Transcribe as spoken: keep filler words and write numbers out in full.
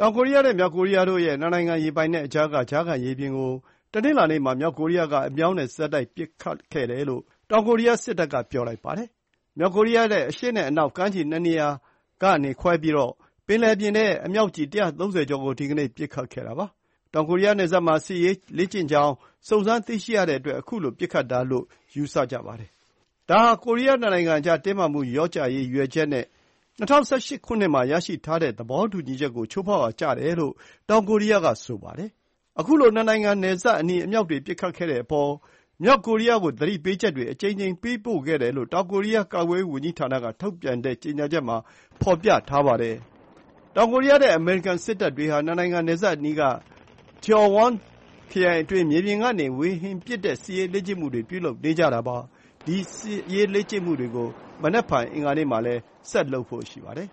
တောင်ကိုရီးယားနဲ့မြောက်ကိုရီးယားတို့ရဲ့နှစ်နိုင်ငံရေပိုင်နက်အကြားကကြားခံရေပြင်ကိုတနင်္လာနေ့မှာမြောက်ကိုရီးယားကအမြောင်းနဲ့ဆက်တိုက်ပစ်ခတ်ခဲ့တယ်လို့တောင်ကိုရီးယားစစ်တပ်ကပြောလိုက်ပါတယ်။မြောက်ကိုရီးယားရဲ့အရှေ့နဲ့အနောက်ကမ်းခြေနှစ်နေရာကနေခွဲပြီးပင်လယ်ပြင်ထဲအမြောက်ကျည်တစ်ရာသုံးဆယ်ကျော်ကိုဒီကနေ့ပစ်ခတ်ခဲ့တာပါ။တောင်ကိုရီးယားနယ်စပ်မှာစစ်ရေးလေ့ကျင့်ကြောင်းစုံစမ်းသိရှိရတဲ့အတွက်ခုလိုပစ်ခတ်တာလို့ယူဆကြပါတယ်။ဒါဟာကိုရီးယားနှစ်နိုင်ငံအကြားတင်းမာမှုလျော့ကျရေးရည်ရွယ်ချက်နဲ့၂၀၁၈ ခုနှစ်မှာရရှိထားတဲ့သဘောတူညီချက်ကိုချိုးဖောက်ရာကျတယ်လို့တောင်ကိုရီးယားကဆိုပါတယ်။ခုလိုနှစ်နိုင်ငံနယ်စပ်အနီးအမြောက်တွေပစ်ခတ်ခဲ့တဲ့အပေါ်မြောက်ကိုရီးယားကိုသတိပေးချက်တွေအကြိမ်ကြိမ်ပေးပို့ခဲ့တယ်လို့တောင်ကိုရီးယားကာကွယ်ရေးဝန်ကြီးဌာနကထုတ်ပြန်တဲ့ကြေညာချက်မှာဖော်ပြထားပါတယ်။တောင်ကိုရီးယားနဲ့အမေရိကန်စစ်တပ်တွေဟာနှစ်နိုင်ငံနယ်စပ်အနီးက Cheongwon ခရိုင်အတွင်းမြေပြင်ကနေဝေဟင်ပစ်တဲ့စစ်ရေးလေ့ကျင့်မှုတွေပြုလုပ်နေကြတာပါ။ဒီစစ်ရေးလေ့ကျင့်မှုတွေကိုမနက်ဖြန်အင်္ဂါနေ့မှာလည်းဆက်လုပ်ဖို့ရှိပါတယ်